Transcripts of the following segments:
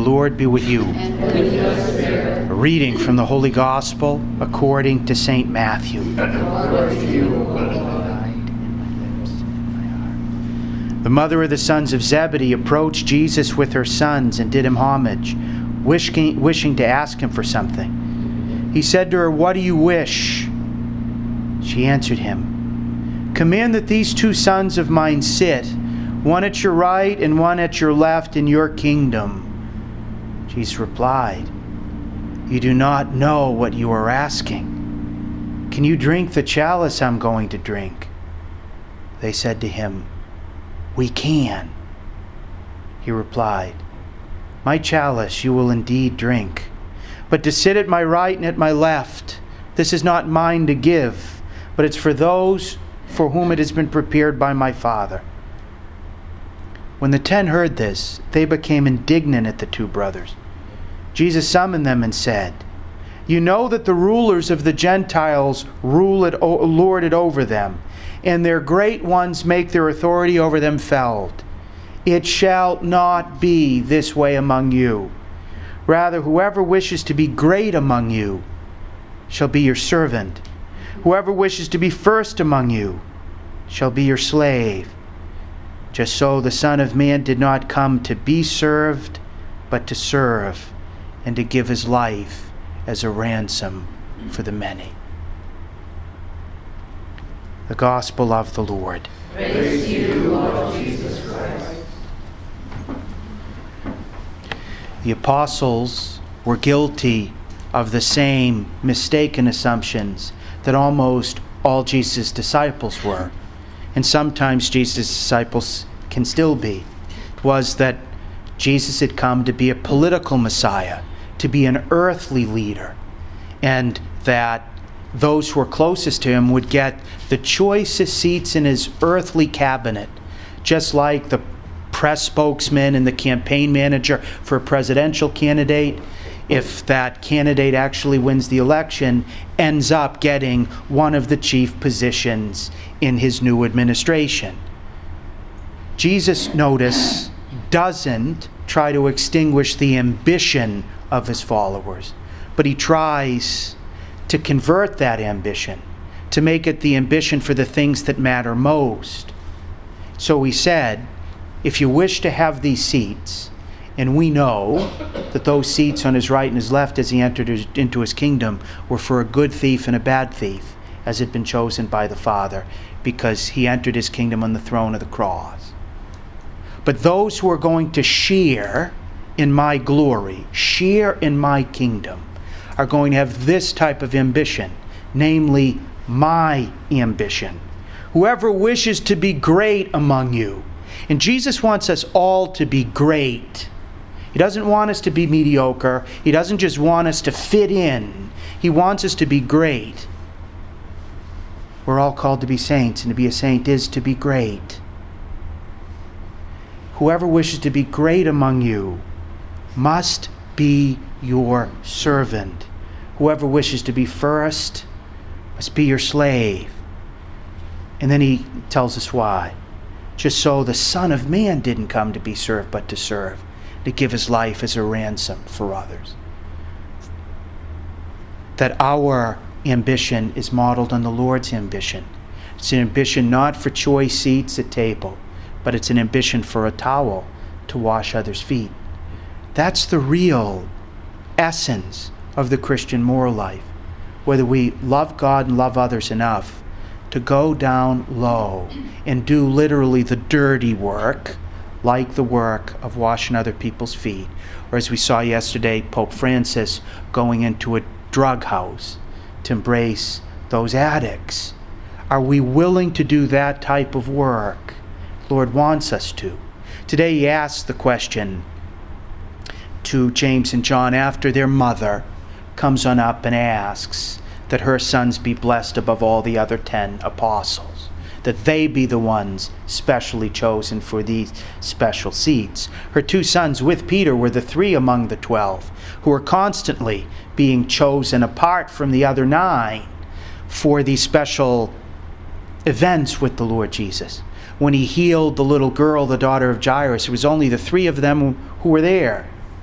Lord be with you. And with your spirit. A reading from the Holy Gospel according to St. Matthew. Glory to you, O Lord. The mother of the sons of Zebedee approached Jesus with her sons and did him homage, wishing to ask him for something. He said to her, "What do you wish?" She answered him, "Command that these 2 sons of mine sit, one at your right and one at your left in your kingdom." Jesus replied, "You do not know what you are asking. Can you drink the chalice I'm going to drink?" They said to him, "We can." He replied, "My chalice you will indeed drink, but to sit at my right and at my left, this is not mine to give, but it's for those for whom it has been prepared by my Father." When the 10 heard this, they became indignant at the 2 brothers. Jesus summoned them and said, "You know that the rulers of the Gentiles lord it over them, and their great ones make their authority over them felt. It shall not be this way among you. Rather, whoever wishes to be great among you shall be your servant. Whoever wishes to be first among you shall be your slave. Just so the Son of Man did not come to be served, but to serve, and to give his life as a ransom for the many." The Gospel of the Lord. Praise to you, Lord Jesus Christ. The apostles were guilty of the same mistaken assumptions that almost all Jesus' disciples were, and sometimes Jesus' disciples can still be. It was that Jesus had come to be a political Messiah, to be an earthly leader, and that those who were closest to him would get the choicest seats in his earthly cabinet, just like the press spokesman and the campaign manager for a presidential candidate. If that candidate actually wins the election, ends up getting one of the chief positions in his new administration. Jesus, notice, doesn't try to extinguish the ambition of his followers, but he tries to convert that ambition, to make it the ambition for the things that matter most. So he said, if you wish to have these seats, and we know that those seats on his right and his left as he entered into his kingdom were for a good thief and a bad thief, as had been chosen by the Father, because he entered his kingdom on the throne of the cross. But those who are going to share in my glory, share in my kingdom, are going to have this type of ambition, namely my ambition. Whoever wishes to be great among you, and Jesus wants us all to be great. He doesn't want us to be mediocre. He doesn't just want us to fit in. He wants us to be great. We're all called to be saints, and to be a saint is to be great. Whoever wishes to be great among you must be your servant. Whoever wishes to be first must be your slave. And then he tells us why. Just so the Son of Man didn't come to be served, but to serve, to give his life as a ransom for others. That our ambition is modeled on the Lord's ambition. It's an ambition not for choice seats at table, but it's an ambition for a towel to wash others' feet. That's the real essence of the Christian moral life. Whether we love God and love others enough to go down low and do literally the dirty work, like the work of washing other people's feet, or as we saw yesterday, Pope Francis going into a drug house to embrace those addicts. Are we willing to do that type of work? The Lord wants us to. Today he asks the question to James and John after their mother comes on up and asks that her sons be blessed above all the other 10 apostles, that they be the ones specially chosen for these special seats. Her 2 sons with Peter were the 3 among the 12 who were constantly being chosen apart from the other 9 for these special events with the Lord Jesus. When he healed the little girl, the daughter of Jairus, it was only the 3 of them who were there.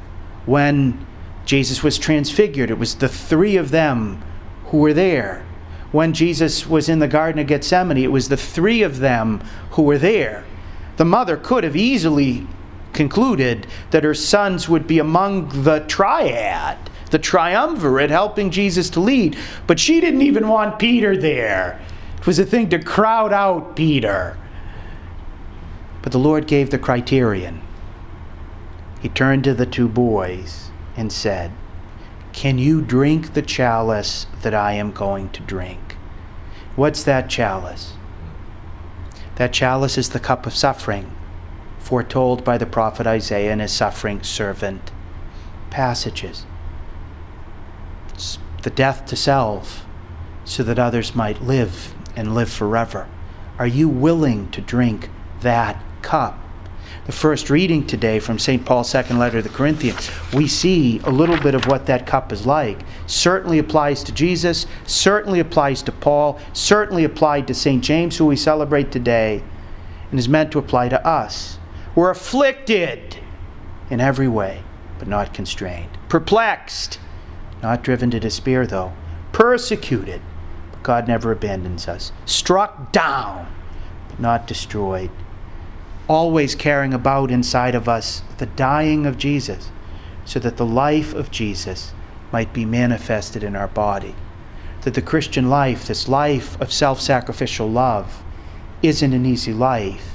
When Jesus was transfigured, it was the three of them who were there. When Jesus was in the Garden of Gethsemane, it was the three of them who were there. The mother could have easily concluded that her sons would be among the triad, the triumvirate, helping Jesus to lead. But she didn't even want Peter there. It was a thing to crowd out Peter. But the Lord gave the criterion. He turned to the two boys and said, "Can you drink the chalice that I am going to drink?" What's that chalice? That chalice is the cup of suffering, foretold by the prophet Isaiah in his suffering servant passages. It's the death to self, so that others might live and live forever. Are you willing to drink that cup? The first reading today from St. Paul's second letter to the Corinthians, we see a little bit of what that cup is like. Certainly applies to Jesus, certainly applies to Paul, certainly applied to St. James, who we celebrate today, and is meant to apply to us. We're afflicted in every way, but not constrained. Perplexed, not driven to despair though. Persecuted, but God never abandons us. Struck down, but not destroyed. Always carrying about inside of us the dying of Jesus, so that the life of Jesus might be manifested in our body. That the Christian life, this life of self-sacrificial love, isn't an easy life.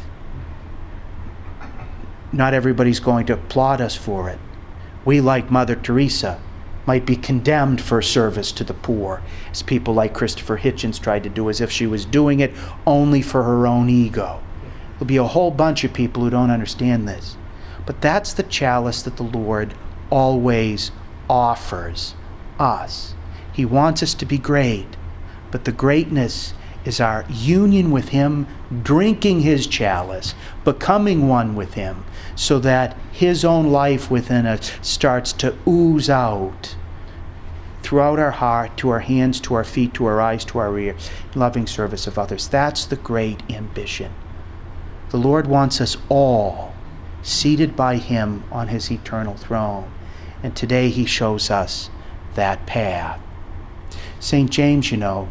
Not everybody's going to applaud us for it. We, like Mother Teresa, might be condemned for service to the poor, as people like Christopher Hitchens tried to do, as if she was doing it only for her own ego. There'll be a whole bunch of people who don't understand this. But that's the chalice that the Lord always offers us. He wants us to be great, but the greatness is our union with Him, drinking His chalice, becoming one with Him, so that His own life within us starts to ooze out throughout our heart, to our hands, to our feet, to our eyes, to our ears, in loving service of others. That's the great ambition. The Lord wants us all seated by Him on His eternal throne. And today He shows us that path. St. James, you know,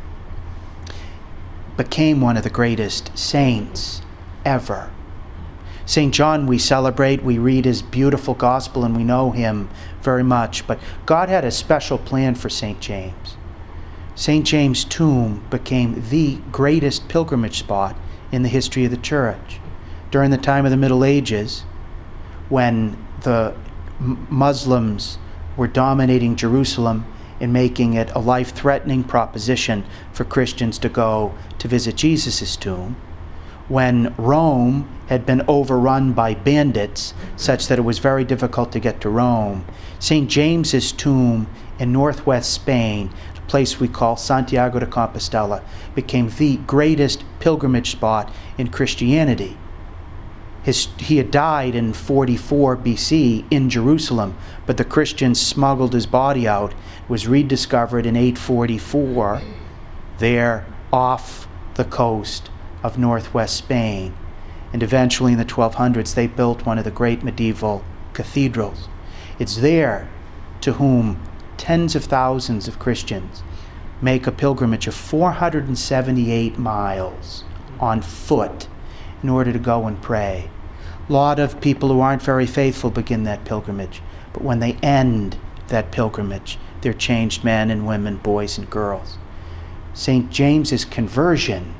became one of the greatest saints ever. St. John we celebrate, we read his beautiful gospel, and we know him very much. But God had a special plan for St. James. St. James' tomb became the greatest pilgrimage spot in the history of the Church. During the time of the Middle Ages, when the Muslims were dominating Jerusalem and making it a life-threatening proposition for Christians to go to visit Jesus' tomb, when Rome had been overrun by bandits such that it was very difficult to get to Rome, St. James's tomb in northwest Spain, a place we call Santiago de Compostela, became the greatest pilgrimage spot in Christianity. He had died in 44 BC in Jerusalem, but the Christians smuggled his body out. It was rediscovered in 844 there off the coast of northwest Spain. And eventually in the 1200s they built one of the great medieval cathedrals. It's there to whom tens of thousands of Christians make a pilgrimage of 478 miles on foot in order to go and pray. A lot of people who aren't very faithful begin that pilgrimage, but when they end that pilgrimage, they're changed men and women, boys and girls. St. James's conversion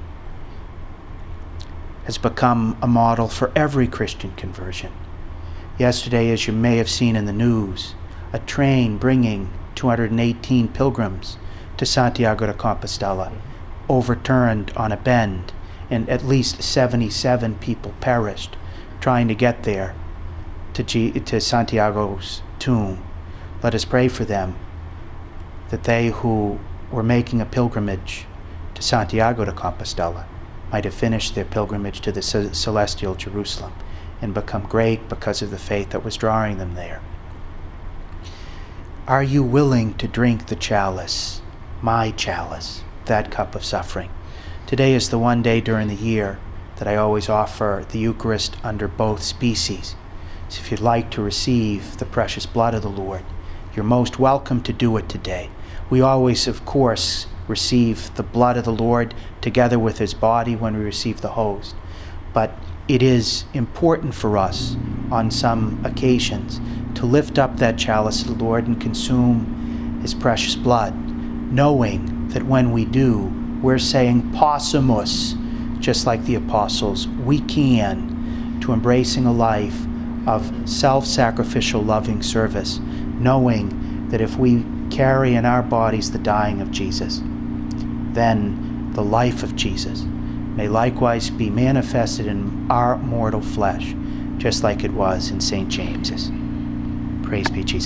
has become a model for every Christian conversion. Yesterday, as you may have seen in the news, a train bringing 218 pilgrims to Santiago de Compostela overturned on a bend, and at least 77 people perished trying to get there to Santiago's tomb. Let us pray for them, that they who were making a pilgrimage to Santiago de Compostela might have finished their pilgrimage to the celestial Jerusalem and become great because of the faith that was drawing them there. Are you willing to drink the chalice, my chalice, that cup of suffering? Today is the one day during the year that I always offer the Eucharist under both species. If you'd like to receive the precious blood of the Lord, you're most welcome to do it today. We always, of course, receive the blood of the Lord together with his body when we receive the host. But it is important for us on some occasions to lift up that chalice of the Lord and consume his precious blood, knowing that when we do, we're saying possumus, just like the apostles, we can, to embracing a life of self-sacrificial loving service, knowing that if we carry in our bodies the dying of Jesus, then the life of Jesus may likewise be manifested in our mortal flesh, just like it was in St. James's. Praise be Jesus.